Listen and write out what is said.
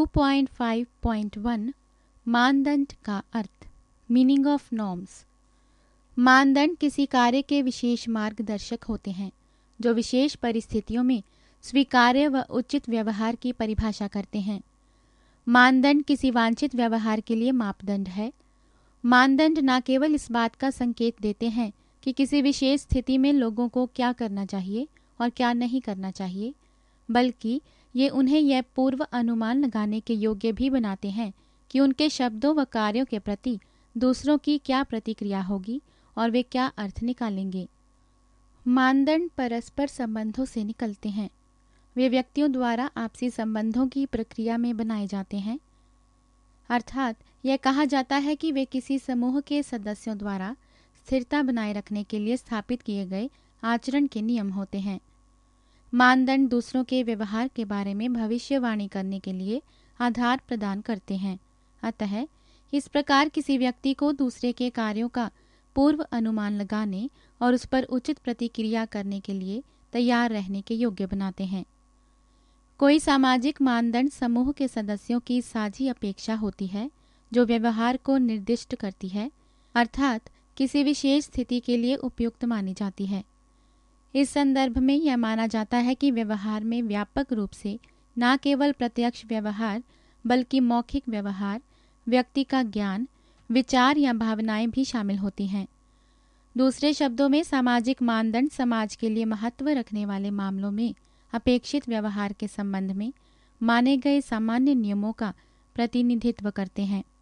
2.5.1 मानदंड का अर्थ, meaning of norms. मानदंड किसी कार्य के विशेष मार्गदर्शक होते हैं जो विशेष परिस्थितियों में स्वीकार्य व उचित व्यवहार की परिभाषा करते हैं। मानदंड किसी वांछित व्यवहार के लिए मापदंड है। मानदंड न केवल इस बात का संकेत देते हैं कि किसी विशेष स्थिति में लोगों को क्या करना चाहिए और क्या नहीं करना चाहिए, बल्कि ये उन्हें यह पूर्व अनुमान लगाने के योग्य भी बनाते हैं कि उनके शब्दों व कार्यों के प्रति दूसरों की क्या प्रतिक्रिया होगी और वे क्या अर्थ निकालेंगे। मानदंड परस्पर संबंधों से निकलते हैं। वे व्यक्तियों द्वारा आपसी संबंधों की प्रक्रिया में बनाए जाते हैं, अर्थात यह कहा जाता है कि वे किसी समूह के सदस्यों द्वारा स्थिरता बनाए रखने के लिए स्थापित किए गए आचरण के नियम होते हैं। मानदंड दूसरों के व्यवहार के बारे में भविष्यवाणी करने के लिए आधार प्रदान करते हैं। अतः इस प्रकार किसी व्यक्ति को दूसरे के कार्यों का पूर्व अनुमान लगाने और उस पर उचित प्रतिक्रिया करने के लिए तैयार रहने के योग्य बनाते हैं। कोई सामाजिक मानदंड समूह के सदस्यों की साझी अपेक्षा होती है जो व्यवहार को निर्दिष्ट करती है, अर्थात किसी विशेष स्थिति के लिए उपयुक्त मानी जाती है। इस संदर्भ में यह माना जाता है कि व्यवहार में व्यापक रूप से न केवल प्रत्यक्ष व्यवहार बल्कि मौखिक व्यवहार, व्यक्ति का ज्ञान, विचार या भावनाएं भी शामिल होती हैं। दूसरे शब्दों में सामाजिक मानदंड समाज के लिए महत्व रखने वाले मामलों में अपेक्षित व्यवहार के संबंध में माने गए सामान्य नियमों का प्रतिनिधित्व करते हैं।